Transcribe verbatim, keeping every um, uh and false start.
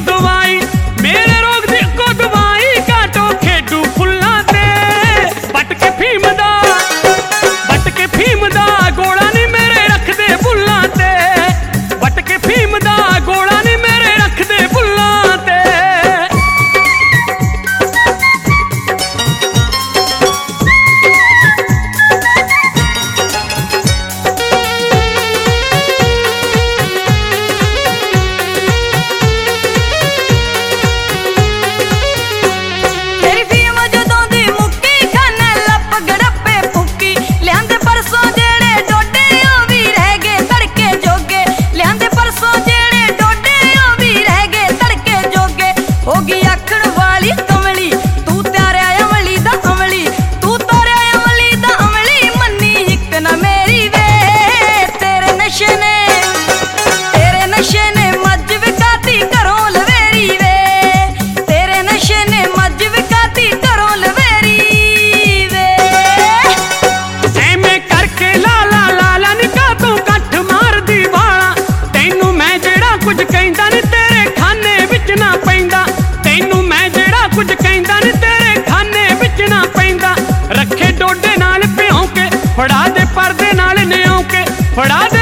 दवाई मेरे रोग दी को दवाई काटो खेडू फुल्लां ते बट के फीम दा बट के फीम दा गोला नी मेरे रख दे बुल्लां ते बट के फीम दा गोला नी मेरे रख दे बुल्लां ते कुछ कहंदा नी तेरे खाने विच ना पैंदा तैनू मैं जेड़ा कुछ कहंदा नी तेरे खाने विच ना पैंदा रखे डोडे नाल भ्यों के फड़ा दे पर्दे नाल न्यों के फड़ा